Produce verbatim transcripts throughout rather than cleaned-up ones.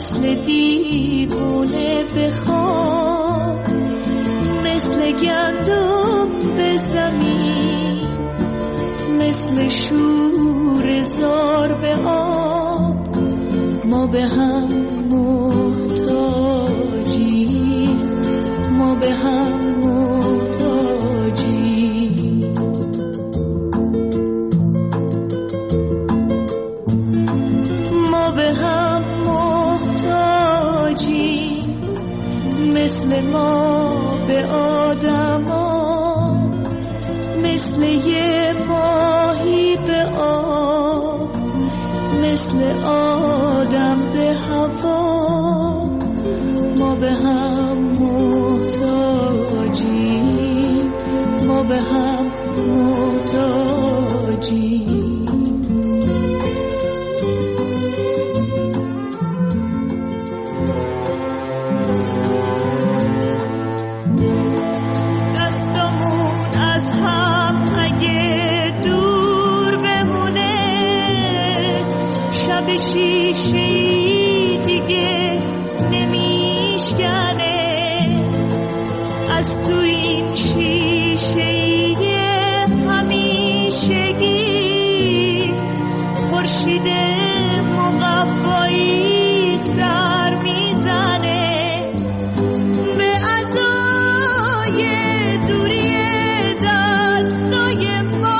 مثل دیوونه بخواب، مثل گندم به زمین، مثل شور زار به آب. ما به هم محتاجیم، ما به هم محتاجیم. ما به هم محتاجیم، مثل ما به آدما، مثل یه ماهی به آب، مثل آدم به هوا. ما به هم محتاجیم، ما به هم محتاجیم. دستمون از هم اگه دور بمونه، شب شیشه‌ای دیگه نمیشکنه. از تو این شیشه‌ای همیشگی خورشید مقوایی سر میزنه. به عزای دوری دستای ما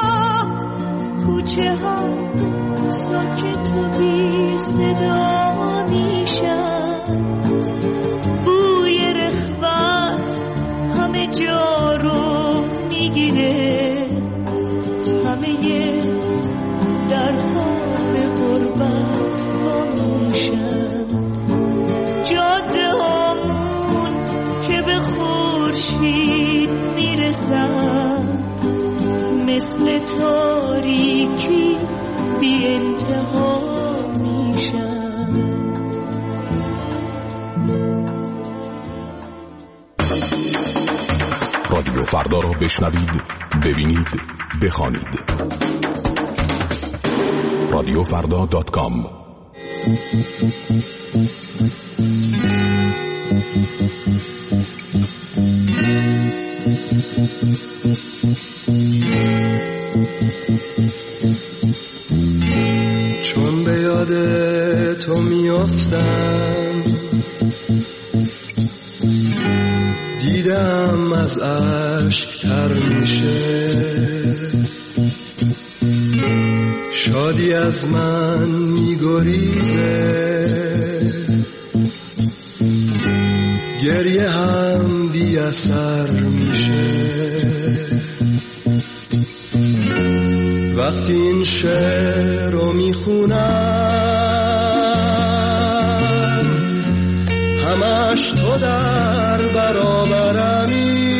کوچه ها ساکت و بی صدا میشن. بوی رخوت همه جا رو میگیره، همه در حال غربت وا میشن. جاده هامون که به خورشید میرسن، مثل تاریکی بی انتها میشن. رادیو فردا را بشنوید، ببینید، بخوانید. رادیو فردا دات کام. چون به یاد تو میافتم، دیدم از اشک تر میشه. شادی از من میگریزه، گریه هم بی اثر میشه. وقتی این شعر رو میخونم، همش تو در برابرمی.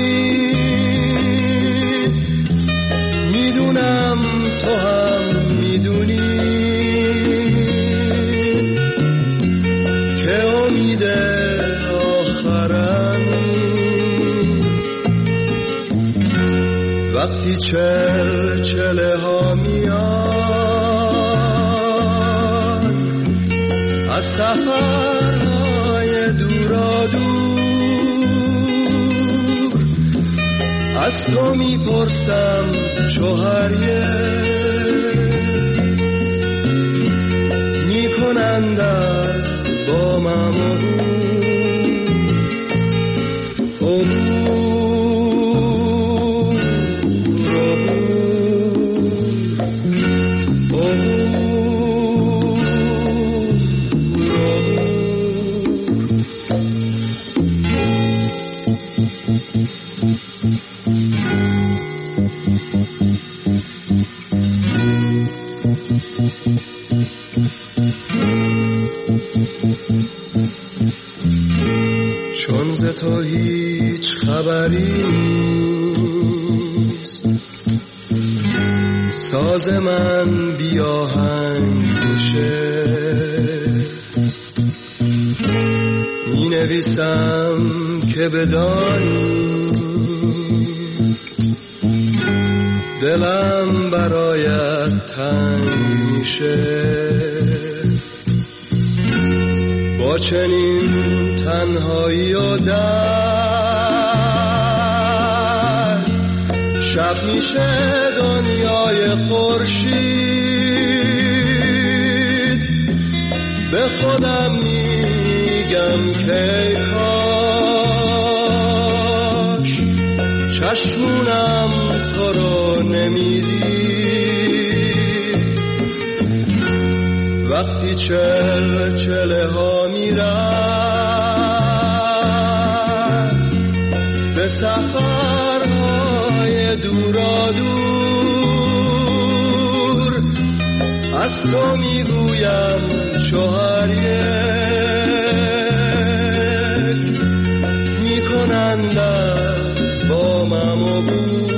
میدونم تو هم میدونی که امید آخرمی. وقتی چل چله ها میان از سفرهای دورا دور، از تو میپرسم شوهریه، میکنند از با ممو چون ز تو هیچ خبری نیست، ساز من بی آهنگ میشه. می نویسم که بدانی دلم برایت تنگ میشه. با چنین تنهایی و درد شب میشه دنیای خورشید. به خودم میگم که کاش چشمونم تو رو نمیدید وقتی چل چله ها میرن به سفرهای دورا دور. از تو میگویم شوهر یک میکنند از بامم عبور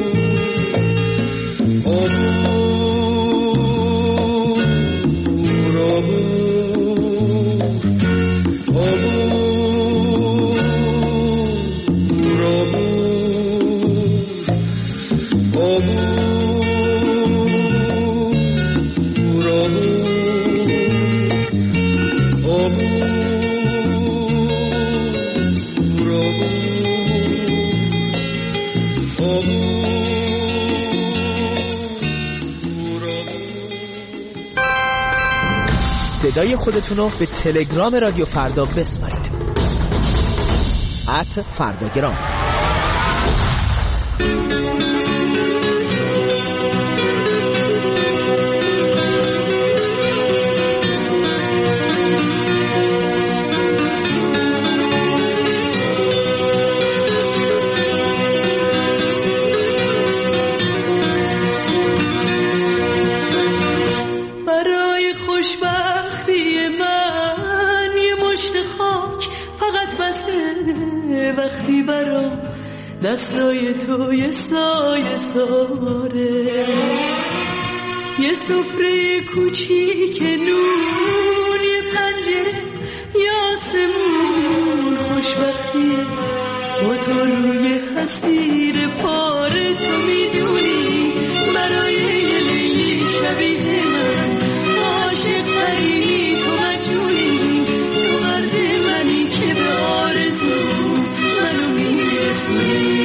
صدای خودتون رو به تلگرام رادیو فردا بسپارید. ات فرداگرام. وقتی برام دستای تو یه سایه ساره، یه سفره کوچیک نون، یه پنجره یاسمون، خوشبختی با تو روی حسیر پاره. تو میدونی برای یه لیلی شبیه من عاشق تری، تو مجنونی، تو مرد منی که به آرزو منو میرسونی.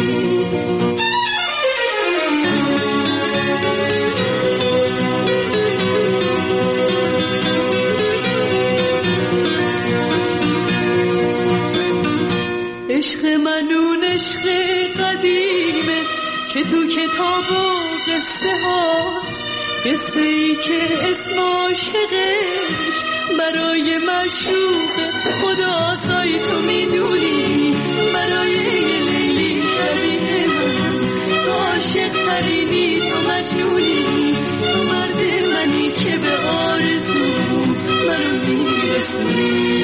عشق منون عشق قدیمه که تو کتاب و قصه هاست، قصه ای که اسم عاشقش برای معشوق خدا سای. تو میدونی برای یه لیلی شبیه من تو عاشق ترینی، تو مجنونی، تو مرد منی که به آرزو منو میرسونی.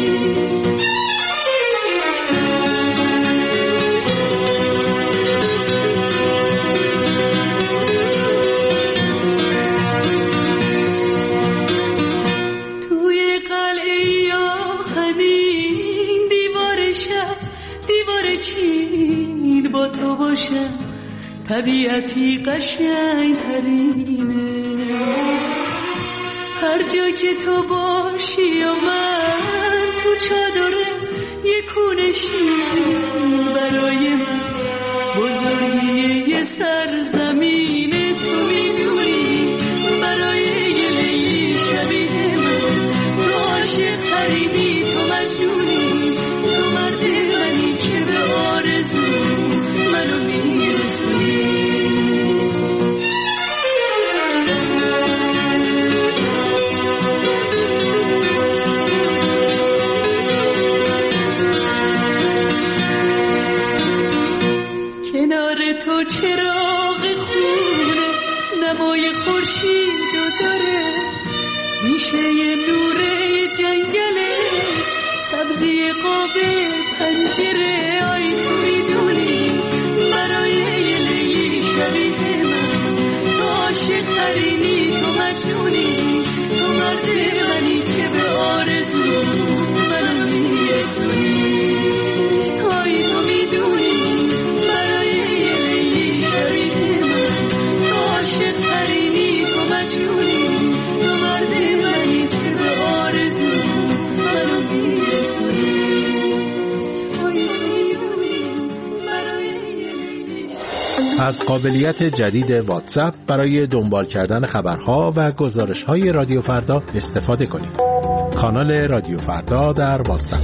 با تو باشم طبیعتی قشنگ ترینه، هر جا که تو باشی و من تو چادره یه کونه شیرین برای من بزرگی یه سرزمینه. تو میدونی برای یه لیلی شبیه من تو عاشق ترینی، تو مجنونی، تو مرد منی که به آرزو منو میرسونی. کنار تو چراغ خونه نمای خورشید و داره، میشه یه نوره جنگله سبزی قاب پنجره. آی تو میدونی برای یه لیلی شبیه من تو عاشق ترینی، تو مجنونی، تو مرد منی که به آرزو منو میرسونی. آی تو میدونی برای یه لیلی شبیه من تو عاشق ترینی، تو مجنونی، تو مرد منی که به آرزو منو از قابلیت جدید واتساپ برای دنبال کردن خبرها و گزارش‌های رادیو فردا استفاده کنید. کانال رادیو فردا در واتساپ.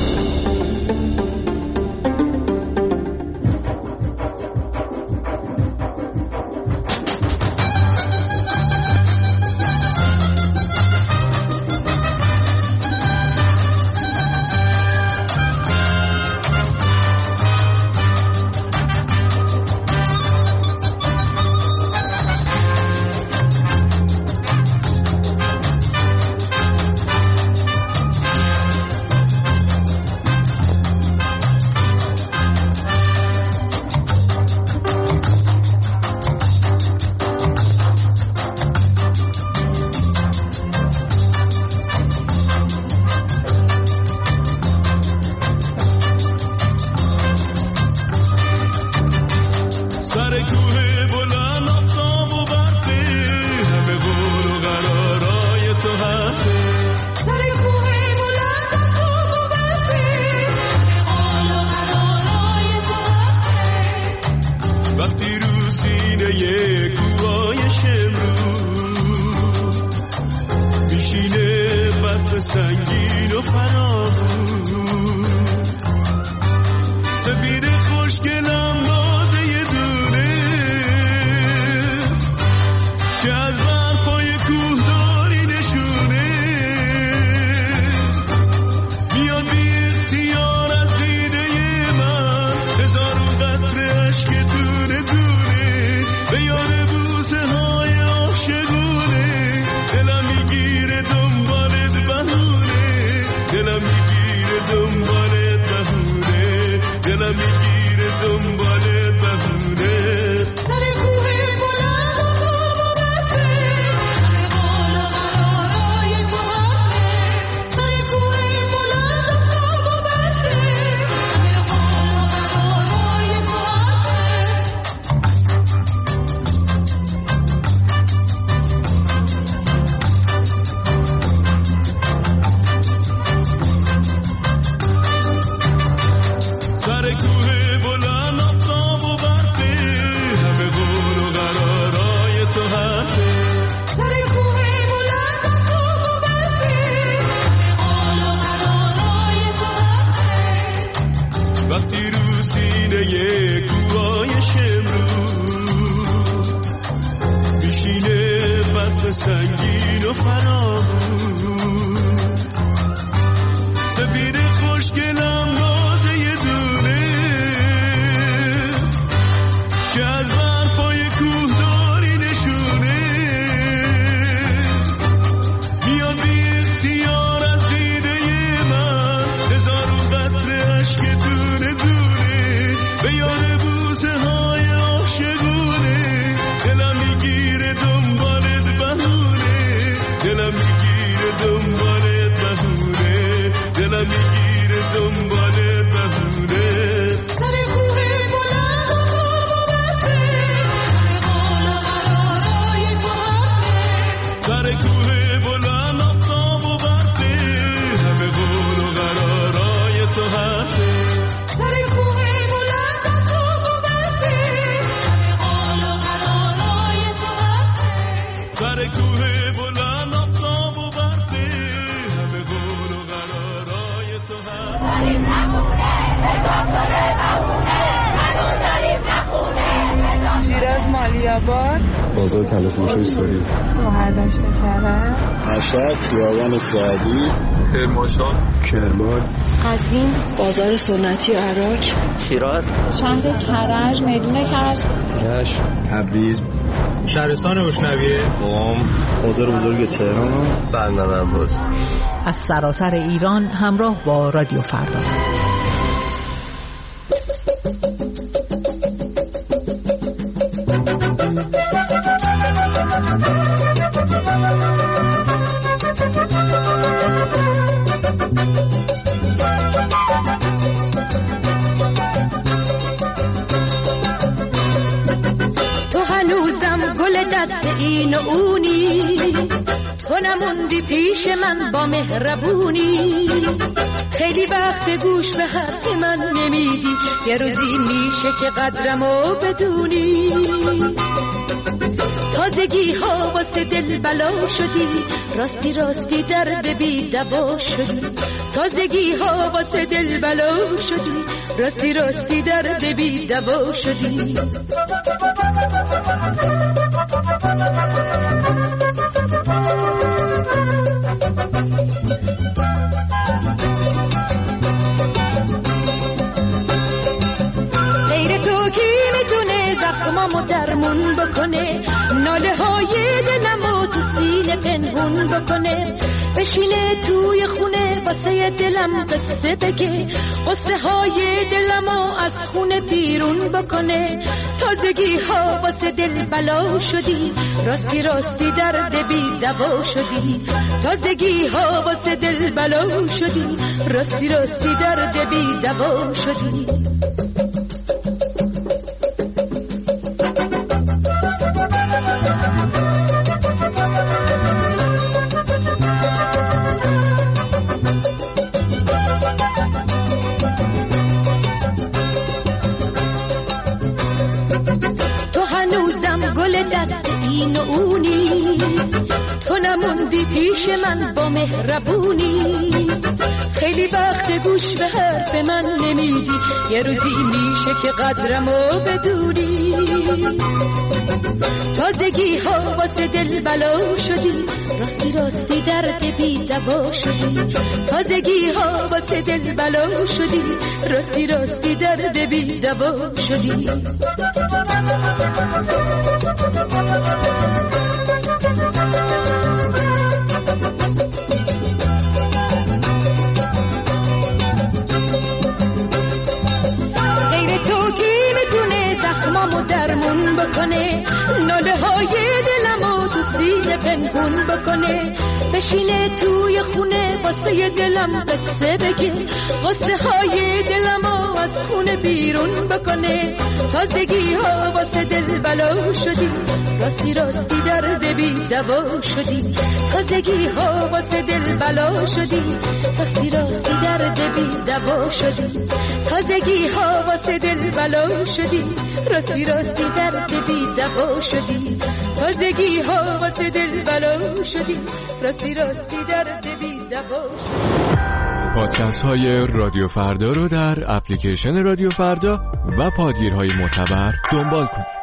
بازار تلفروشی سوری بهرداشت کرد مشهد خیابان سعدی کرمانشاه کرمان قزوین بازار سنتی عراق شیراز شهر کرج میدون کرج رشت تبریز شهرستان روشنویه قم بازار بزرگ تهران بندر عباس. از سراسر ایران همراه با رادیو فردا. تو هنوزم گل دست این و اونی، تو نمون نموندی پیش من با مهربونی، خیلی وقت گوش به حرف من نمیدی، یه روزی میشه که قدرمو بدونی. تازگی ها واسه دل بلا شدی، راستی راستی درد بی دوا شدی. تازگی ها واسه دل بلا شدی، راستی راستی درد بی دوا شدی. غیر تو کی میتونه زخمامو درمون بکنه، ناله های دلمو تو سینه پنهون بکنه، بشینه توی خونه واسه دلم قصه بگه، قصه های دلمو از خونه بیرون بکنه. تازگی ها واسه دل بلا شدی، راستی راستی درد بی دوا شدی. تازگی ها واسه دل بلا شدی، راستی راستی درد بی دوا شدی. این و اونی، تو نموندی پیش من با مهربونی، خیلی وقت گوش به حرف من نمیدی، یه روزی میشه که قدرمو بدونی. تازگی ها واسه دل بلا شدی، راستی راستی درد بی دوا شدی. تازگی ها واسه دل بلا شدی، راستی راستی درد بی دوا شدی. غیر تو کی میتونه زخمامو درمون بکنه، ناله های دلمو تو سینه پنهون بکنه، بشینه توی خونه واسه دلم قصه بگه، قصه های دلمو از خونه بیرون بکنه. تازگی ها واسه دل بلا شدی، راستی راستی درد بی دوا شدی. تازگی ها واسه دل بلا شدی، راستی راستی درد بی دوا شدی. تازگی ها واسه دل بلا شدی، راستی راستی درد بی دوا شدی. تازگی ها واسه دل بلا شدی، راستی راستی درد بی دوا شدی. پادکست های رادیو فردا رو در اپلیکیشن رادیو فردا و پادگیرهای معتبر دنبال کنید.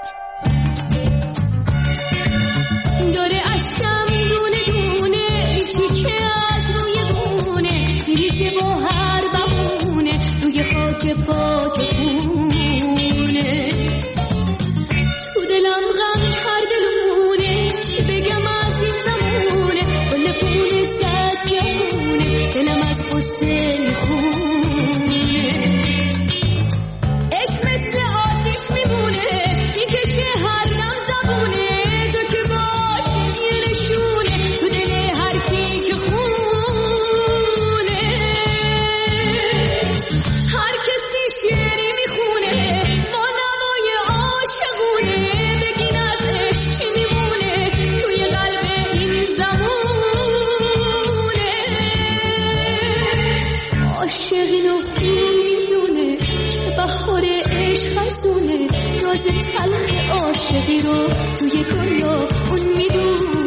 داره اشکم دونه دونه چیکه از روی بونه، میریزه با هر بهونه روی خاک پاک خونه. تو دلم غم کرده لونه، چی بگم از این زمونه، کل خونه زد جهونه، دلم از قصه میخونه. عشق مثل آتیش میمونه، میکشه هر دم زبونه، تو که باشی یه نشونه تو دل هر کی که خونه. هر کسی شعری میخونه با نوای عاشقونه، بگین از عشق چی میمونه توی قلب این زمونه. عاشقین و خون میدونه که بهار عشق خزونه، راز تلخ عاشقی رو توی دنیا اون میدونه.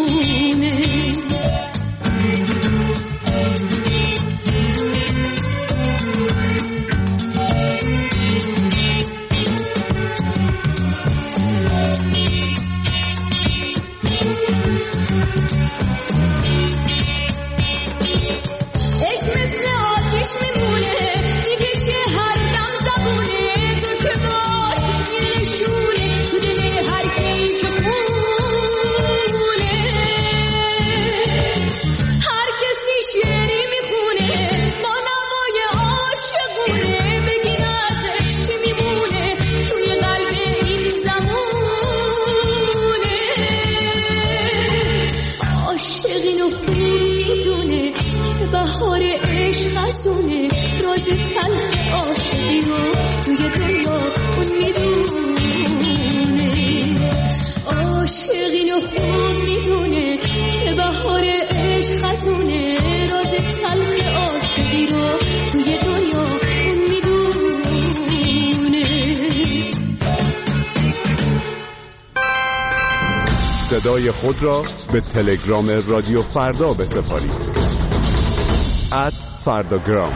عشق مثل آتیش میمونه، میکشه هر دم زبونه، تو که باشی یه نشونه تو دل هر کی که خونه. هر کسی شعری میخونه با نوای عاشقونه، بگین از عشق چی میمونه توی قلب این زمونه. عاشقین و خون میدونه که بهار عشق خزونه، راز تلخ عاشقی رو توی دنیا اون میدونه. عاشقین و خون میدونه که بهار صدای خود را به تلگرام رادیو فردا بسپارید. ات فرداگرام.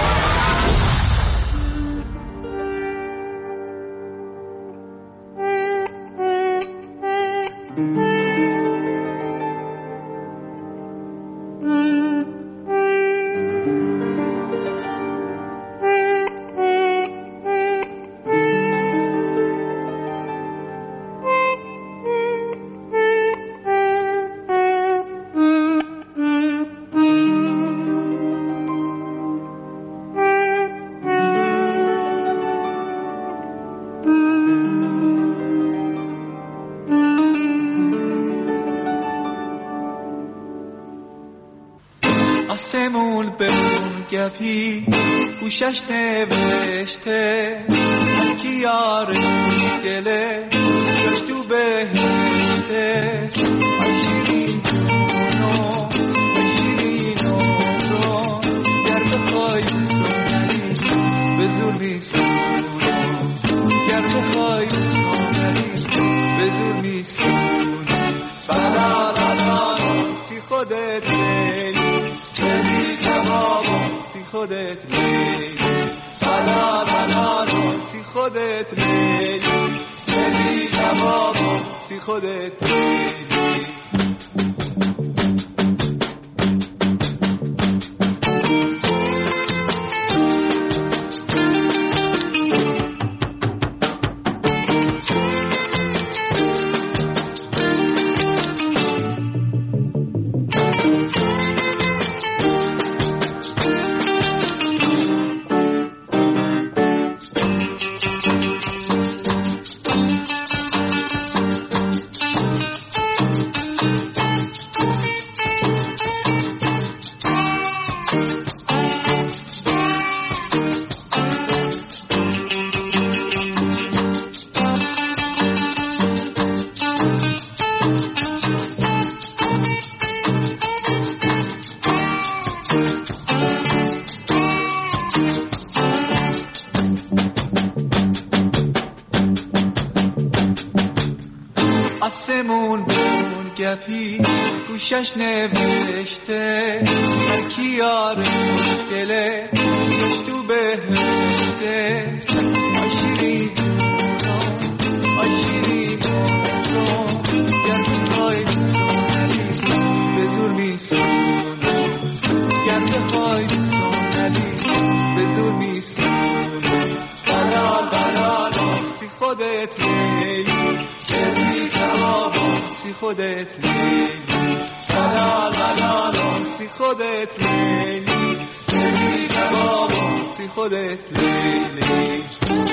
آسمون بمون گپی گوشش نوشته کی یار گله گوش تو بهشته آشیرین نو آشیرین نو گر بخوای سونری به زور میسونی گر بخوای سونری به زور میسونی بلا بلا سی خودت خودت میلی بلا بلا سی خودت میلی میلی جوابو سی خودت میلی آسمون بمون گپی گوشش نوشته هر کی یار دله گوش تو بهشته آشیرین آشیرین گر بخوای سونری به زور میسونی گر بخوای سونری به زور میسونی بلال بلال سی خودت میلی سی خودت لیلی بلال بلال سی خودت لیلی لیلی جوابو سی خودت لیلی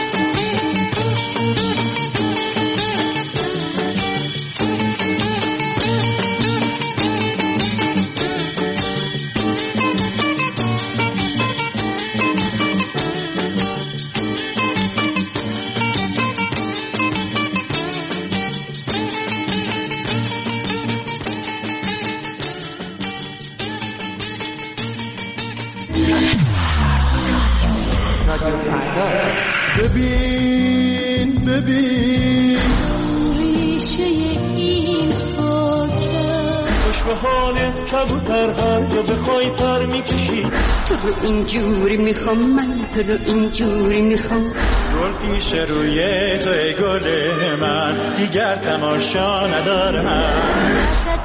ببین ببین ریشه این خاکه خوش به حالت کبوتر هر جا بخوای پر میکشی تو رو اینجوری میخوام من تو رو اینجوری میخوام گل پیش روی تو ای گل من دیگر تماشا ندارم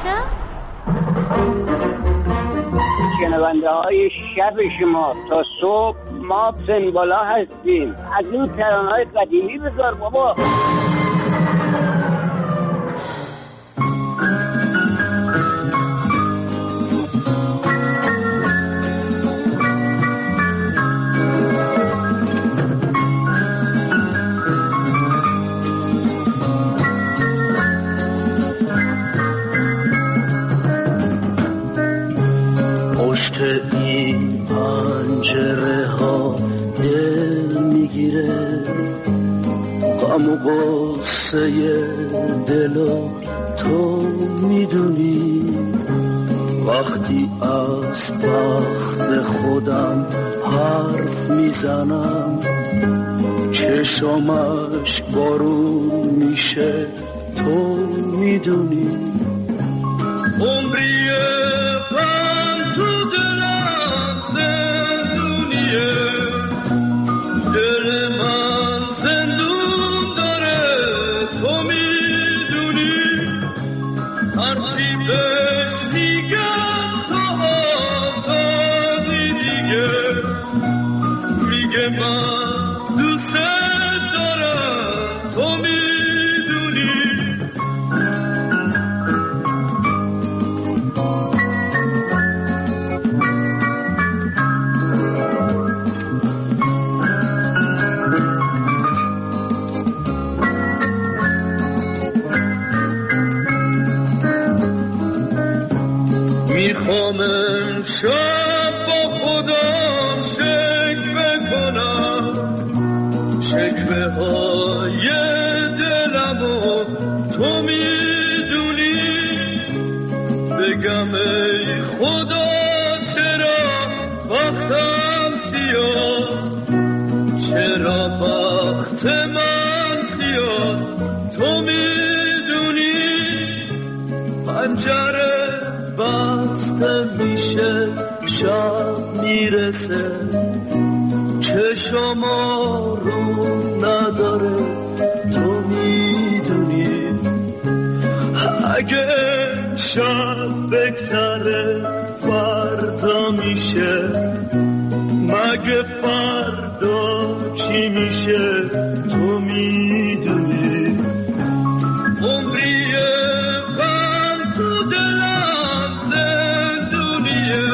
شنونده های شب شما تا صبح ما سنبالا هستیم از این ترانه‌های قدیمی بذار بابا پشت این پنجره ها دل میگیره غم و غصه دلو تو میدونی وقتی از بخت خودم حرف میزنم چشمش بارون میشه تو میدونی عمری غم تو دلم زندونیه دل من زندون داره تو میدونی هرچی بهش میگم تو آزادی دیگه میگه من دوست دارم تو میدونی میخوام امشب با خودم شکوه کنم شکوه های دلمو تو میدونی بگم ای خدا چرا بختم سیاست چرا بخت من سیاست تو میدونی پنجره بسته میشه شب میرسه چشم رو نداره تو میدونی اگه شب بگذره فردا میشه مگه فردا چی میشه تو میدونی عمری غم تو دلم زندونیه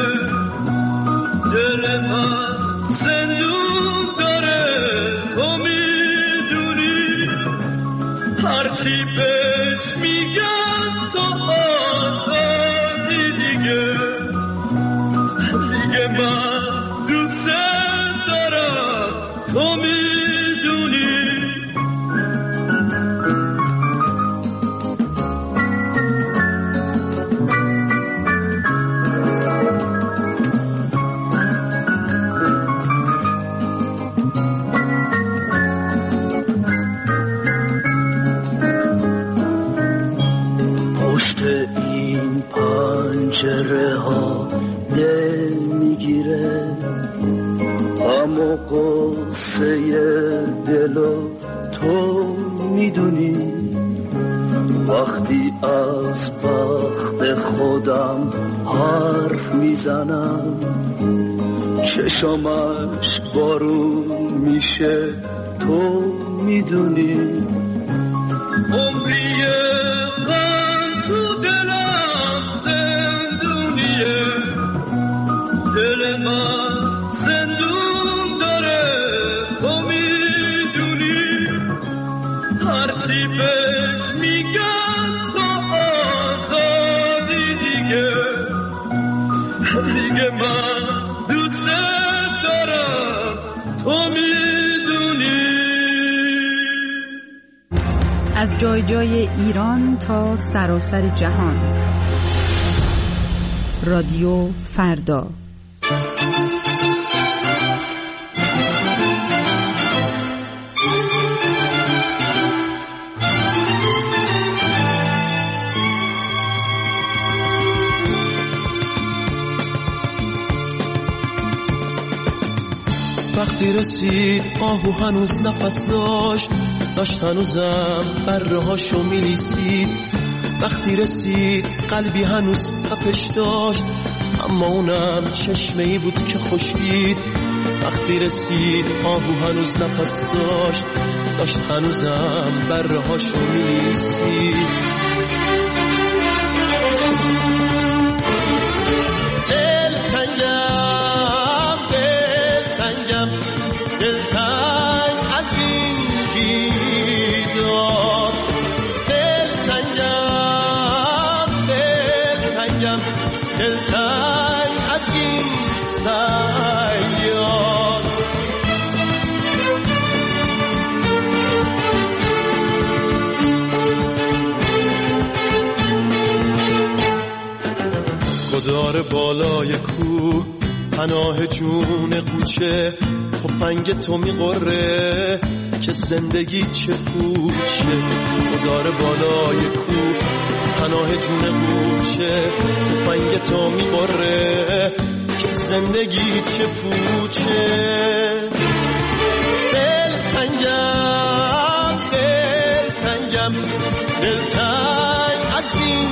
دل من زندون داره تو میدونی هرچی بهش میگم تو آزادی دیگه دیگه من دوست دارم تو میدونی پنجره ها دل میگیره اما قصه دلو تو میدونی وقتی از بخت خودم حرف میزنم چشمش بارون میشه تو میدونی عمری غم تو دلم زندونیه دل من زندون داره تو میدونی هرچی بهش میگم تو آزادی دیگه دیگه من دوست دارم تو میدونی از جای جای ایران تا سراسر جهان رادیو فردا وقتی رسید آهو هنوز نفس داشت داشت هنوزم بره هاشو میلیسید وقتی رسید قلبی هنوز تپش داشت اما اونم چشمه‌ای بود که خشکید وقتی رسید آهو هنوز نفس داشت داشت هنوزم بره هاشو میلیسید دل تنگم دل تنگم دل تنگ از این بیدار دل تنگم دل تنگم دل تنگ از این سیار گدار بالای کوه پناه جون قوچه تفنگ تو میقره که زندگی چه پوچه داره بالای کوه پناه جون قوچه تفنگ تا میباره که زندگی چه پوچه دل تنگم دل تنگم دل تنگ از این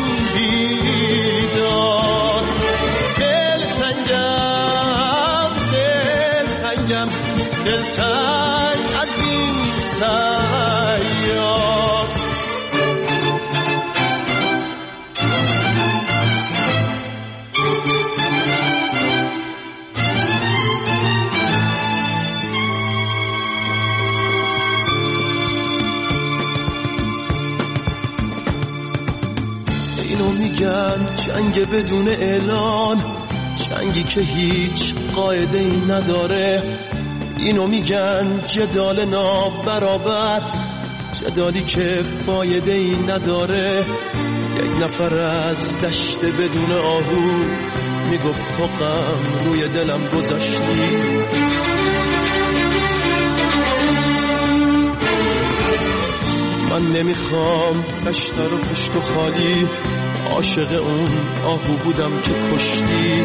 بیدار دل تنگم دل تنگم دل تنگ از این سیار اینو میگن جنگ بدون اعلان، جنگی که هیچ قاعده ای نداره. اینو میگن جدال نابرابر، جدالی که فایده ای نداره. یک نفر از دشت بدون آهو میگفت تو غم روی دلم گذاشتی. من نمیخوام دشت رو خشک و خالی، عاشق اون آهو بودم که کشتی.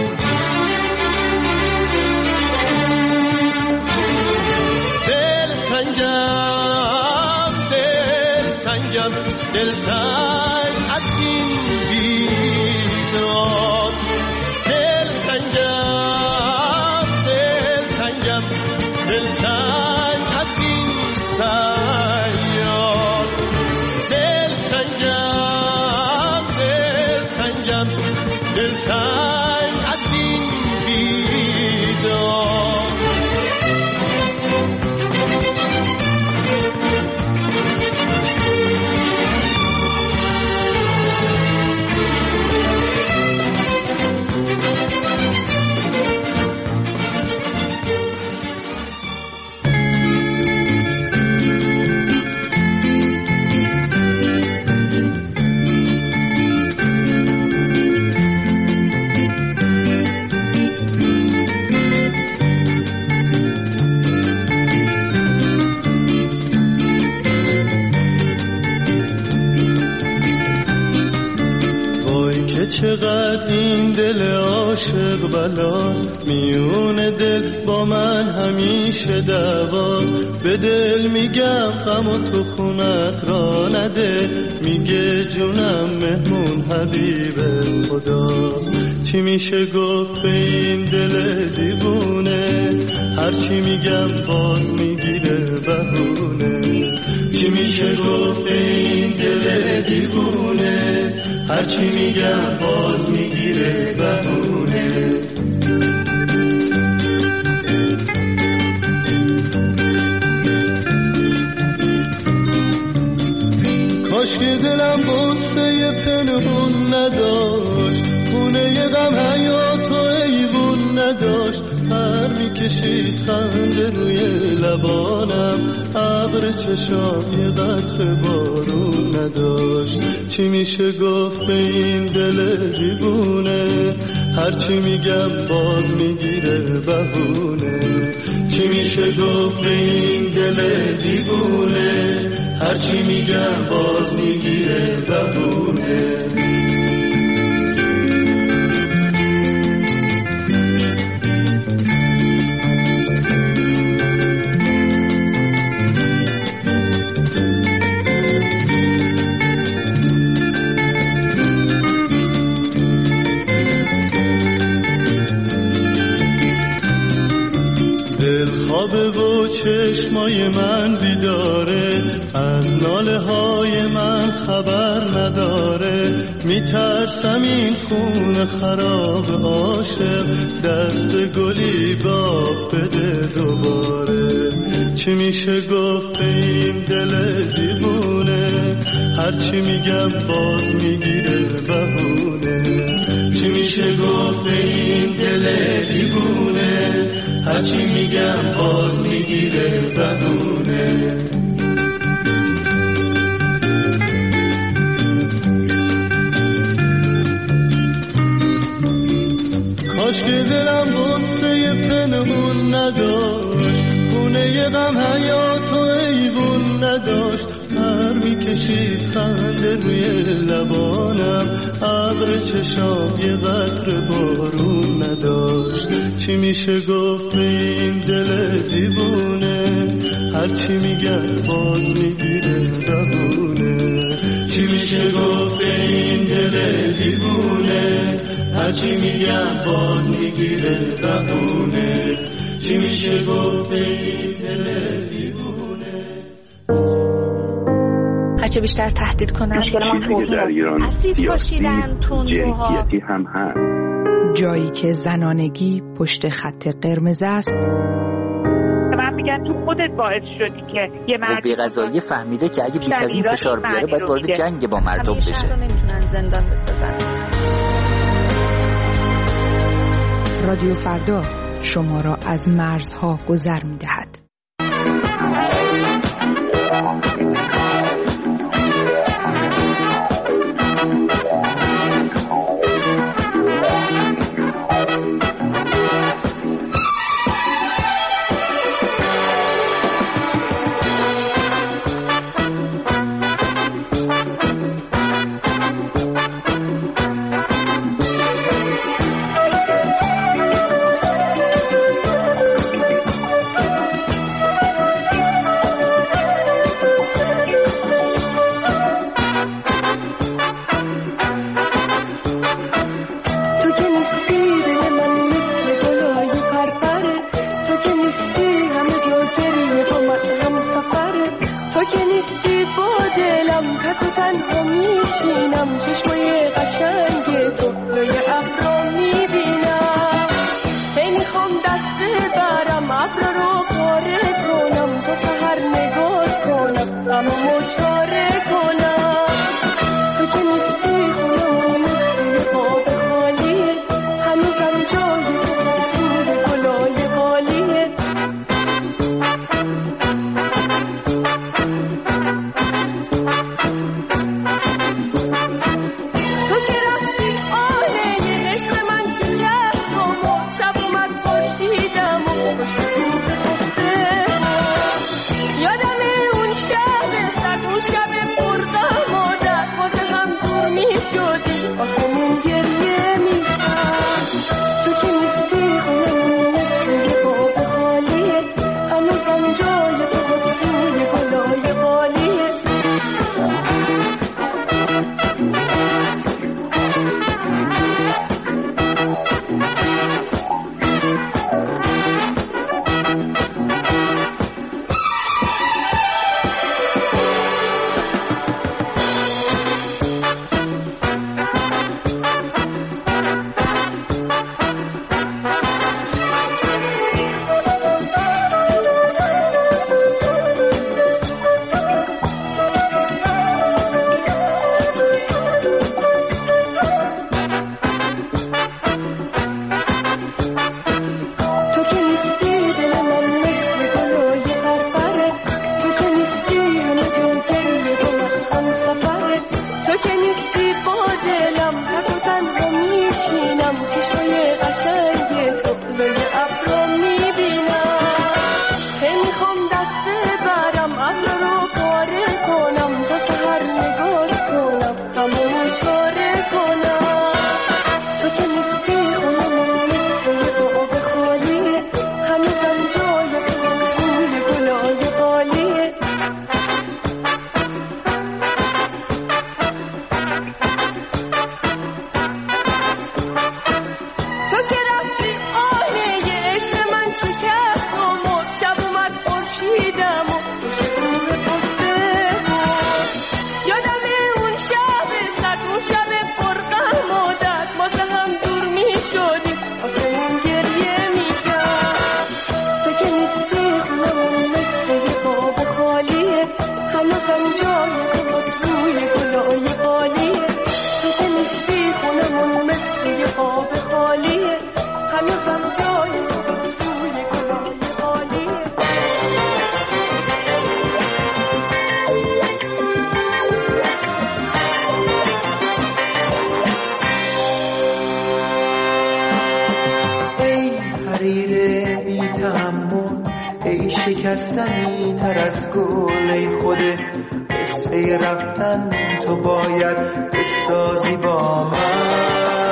دل تنگم دل تنگم دل تنگ از این بیداد. دل تنگم دل تنگم دل تنگ از این سیاد. دل تنگم دل تنگم دل تنگ از این بیداد. چقدر این دل عاشق بلاست، میون دل با من همیشه دعواست. به دل میگم غم و تو خونت را نده، میگه جونم مهمون حبیب خداست. چی میشه گفت به این دل دیوونه، هرچی میگم باز میگیره بهونه. چی میشه گفت به این دل دیوونه، هرچی میگم باز میگیره بهونه. کاش که دلم بسته پنهون نداشت، خونه غم حیات و ایوون نداشت. پر میکشید خنده روی لبانم، ابر چشام یه قطره بارون نداشت. چی میشه گفت به این دل دیوونه، هرچی میگم باز میگیره بهونه. چی میشه گفت به این دل دیوونه، هرچی میگم باز میگیره بهونه. خوابه و چشمای من بیداره، از ناله های من خبر نداره. میترسم این خون خراب عاشق دست گلی باب بده دوباره. چی میشه گفت به این دل دیوونه، هرچی میگم باز میگیره بهونه. چی میشه گفت به این دل دیوونه، هرچی میگم باز میگیره بهونه. کاش که دلم بسته پنهون نداشت، دیوونه غم حیاتو ایوون نداشت، پر میکشید خنده روی لبانم، ابر چشام یه قطره بارون نداشت. چی میشه گفت به این دل دیوونه، هرچی میگن باز میگیره بهونه. چی میشه گفت به این دل دیوونه، هرچی میگن باز میگیره بهونه. چی میشه گفت به این دل دیوونه. هرچه بیشتر تهدید کنن چیزی که در ایران سیاسی جنسیتی هم هست. جایی که زنانگی پشت خط قرمز است. من میگن تو خودت باعث شدی که یه مرد قوه قضاییه فهمیده که اگه بیش از این فشار بیاره باید وارد جنگ با مردم بشه. همیشه نمیتونن زندان بسازن. رادیو فردا شما را از مرزها گذر میدهد. ای شکستنی تر از گل ای خوده قصه رفتن تو باید بسازی با من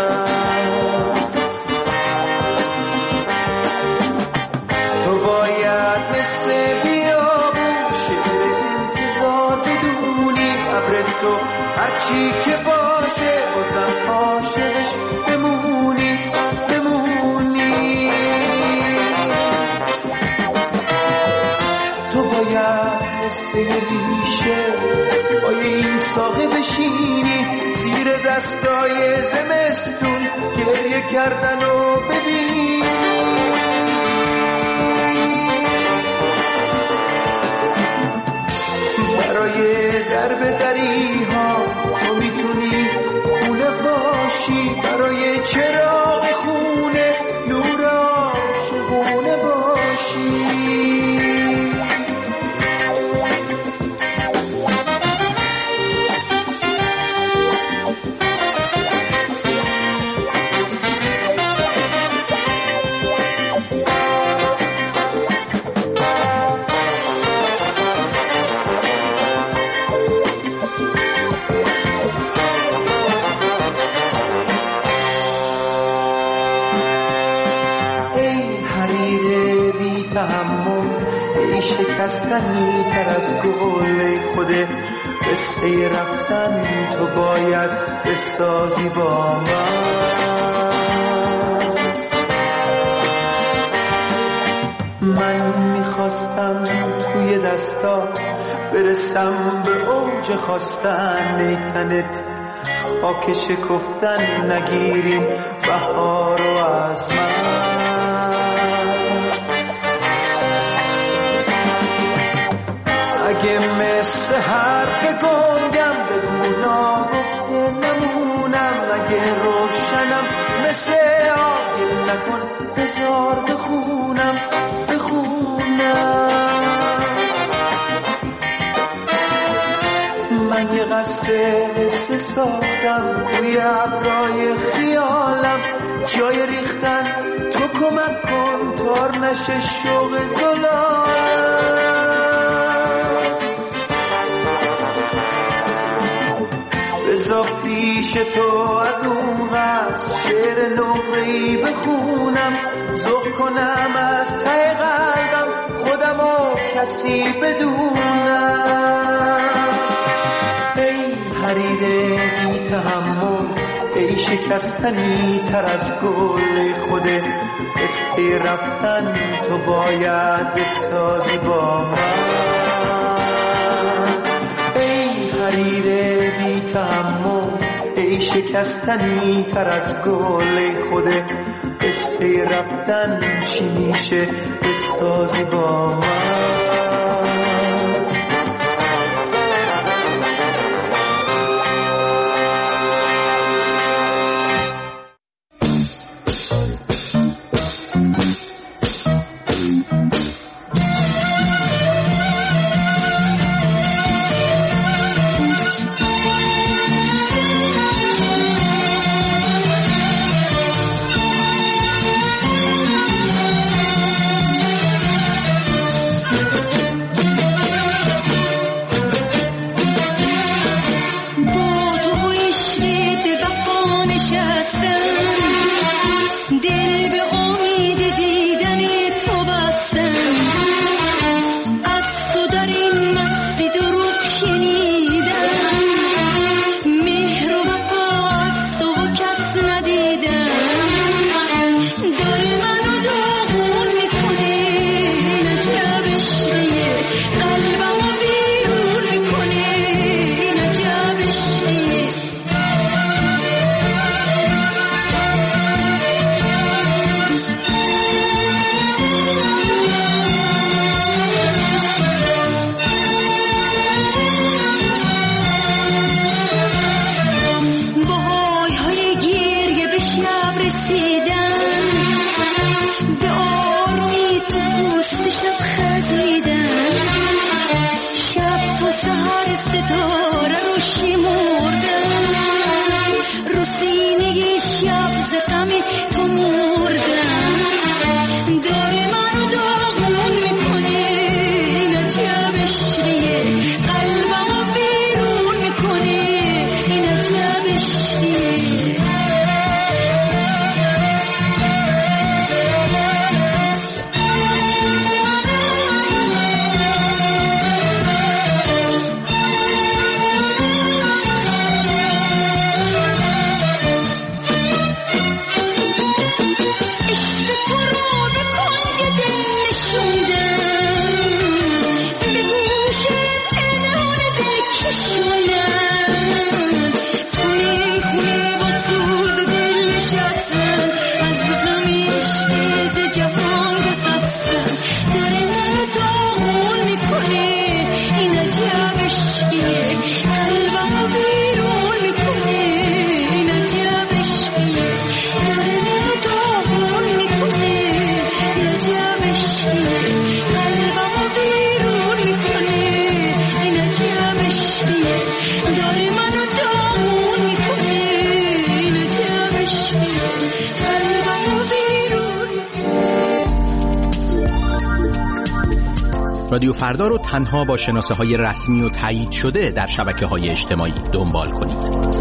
تو باید مثل بیابون شعر انتظار بدونی ابر تو هرچی که باشه بازم عاشقش بمونی بمونی تو باید مثل ریشه پای این ساقه بشینی زیر دستای زمستون گریه کردن و ببینی برای درب دری ها تو میتونی خونه باشی برای چراغ خونه نور عاشقونه باشی شکستنی تر از گل خوده قصه رفتن تو باید بسازی با من من میخواستم توی دستا برسم به اوج خواستن نیتنت خاک شکفتن نگیریم بهار و از من اگه مثل حرف گنگم بگو ناگفته نمونم اگه روشنم مثل آگل نکن بذار بخونم بخونم من یه قصر قصه ساختم روی ابرای خیالم جای ریختن تو کمک کن تار نشه شوق زلالم بذار پیش تو از اون قصد شعر نقره‌ای بخونم ذوق کنم از ته قلبم خودم و کسی بدونم ای حریر بی تحمل ای شکستنی تر از گل خوده قصه رفتن تو باید بسازی با من ای حریر بی تحمل ای شکستنی تر از گل خوده قصه رفتن چی میشه بسازی با من رادیو فردا رو تنها با شناسه های رسمی و تایید شده در شبکه های اجتماعی دنبال کنید.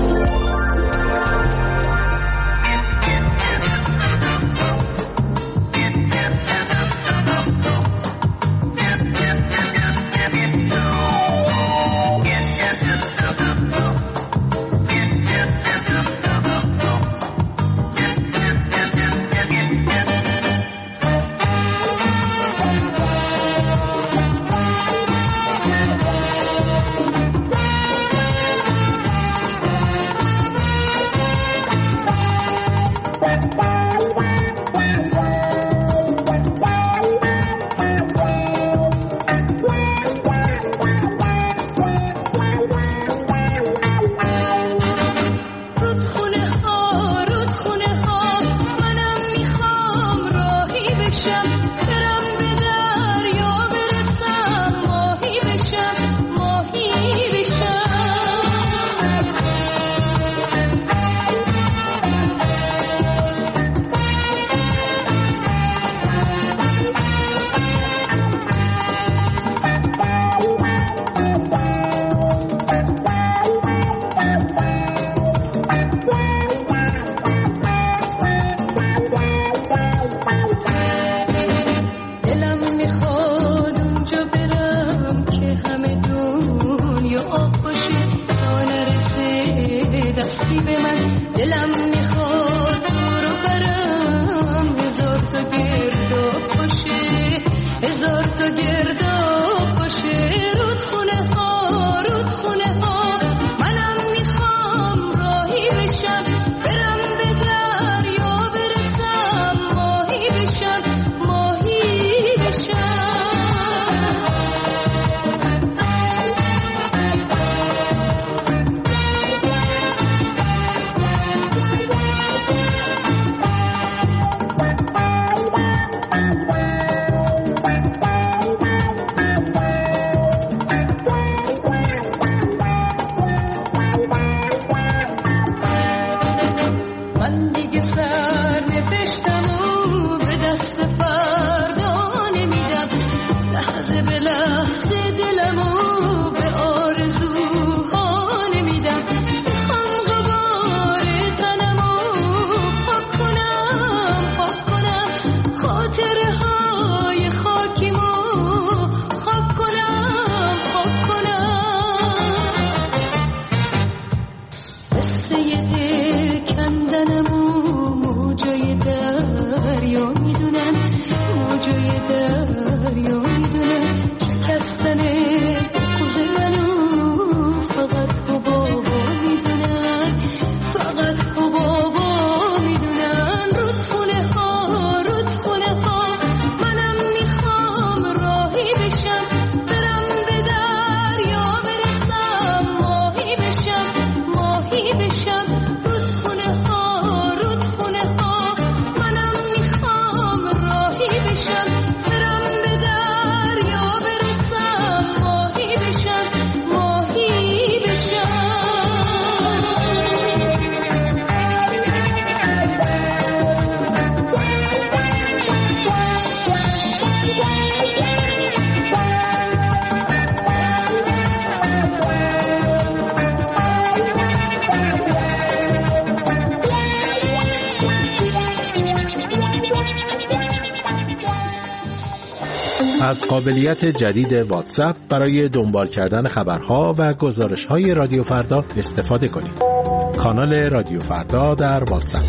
از قابلیت جدید واتساپ برای دنبال کردن خبرها و گزارش‌های رادیو فردا استفاده کنید. کانال رادیو فردا در واتساپ.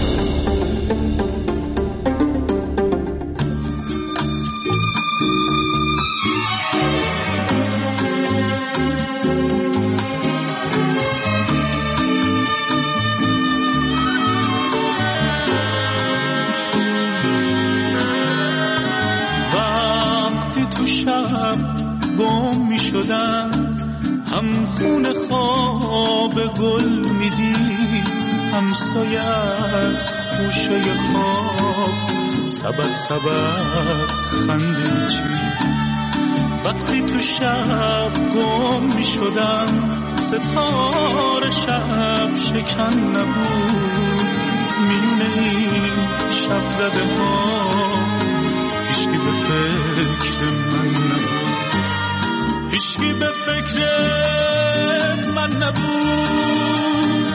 تو شب گم می شدم، هم خون خواب گل می دید، هم سایه از خوشه خواب سبک سبک خنده می چید. وقتی تو شب گم می شدم، ستاره شب شکن نبود، میونه این شب زده ها هیچکی به فکر من نبود. من نبود.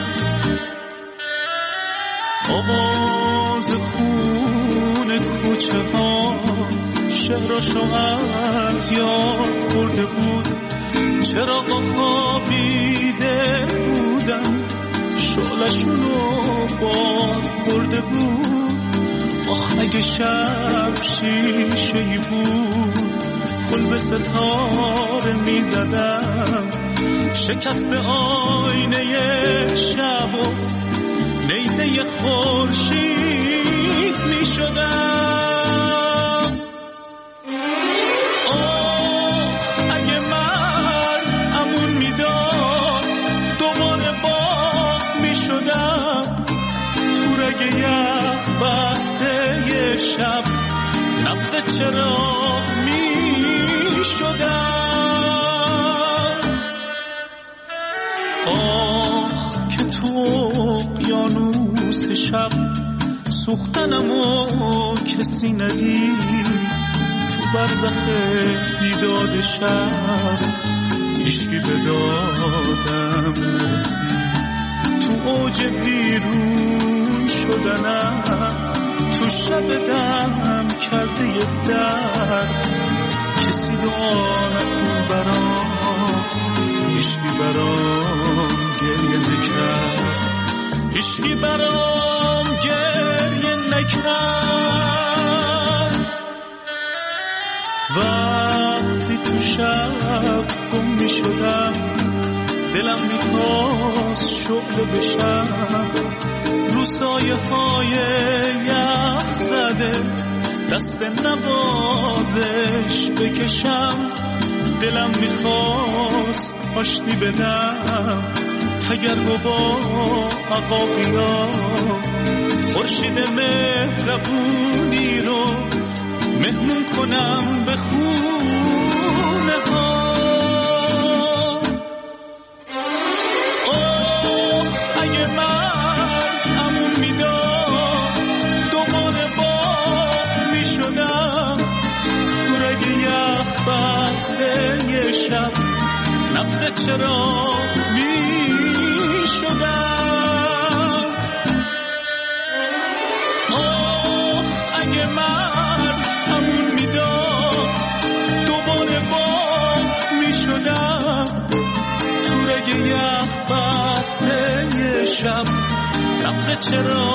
آواز خون کوچه ها شهرشو از یاد برده بود. چراغا خوابیده بودن شعله‌شونو باد برده بود. آخ اگه شب شیشه‌ای بود گل به ستاره میزدم، شکست به آینه شب و نیزه خورشید میشدم. آه اگه مرد امون میداد دوباره باغ میشدم. تو رگ یخ بسته یه شب نبض چراغ میشدم. آه که تو اقیانوس شب سوختنمو کسی ندید. تو برزخ بیداد شب هیچکی به دادم نرسید. تو اوج بیرون شدنم تو شب دم کرده یه درد کسی دعا نکن برام. هیچکی برام گریه نکرد، هیچکی برام گریه نکرد. وقتی تو شب گم می شدم دلم می خواست شعله بشم. رو سایه های یخ زده دست نوازش بکشم. دلم می خواست آشتی بدم تگرگ و با عقاقیا. خورشید مهربونی رو مهمون کنم به خونه ها. اوه اگه من امون میداد دوباره باغ میشدم. تو رگ یخ بسته یه شب نبض چراغ میشدم. اوه اگه من امون میداد دوباره باغ میشدم. تو رگ یخ بسته یه شب نبض چراغ